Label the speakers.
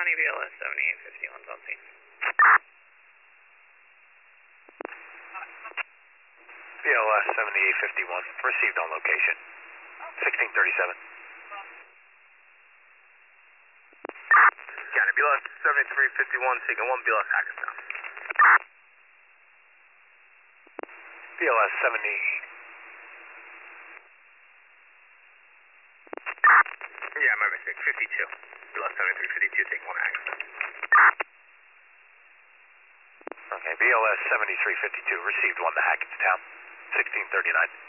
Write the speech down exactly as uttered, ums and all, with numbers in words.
Speaker 1: County, B L S seventy-eight fifty-one on scene.
Speaker 2: B L S seventy-eight fifty-one, received on location. sixteen thirty-seven.
Speaker 3: County, B L S seventy-three fifty-one, taking one, B L S Hackettstown.
Speaker 2: B L S seventy.
Speaker 3: Yeah, my mistake, fifty-two. B L S seventy-three fifty-two, taking one, Hackettstown.
Speaker 2: Okay, B L S seventy-three fifty-two, received one to Hackettstown. sixteen thirty-nine.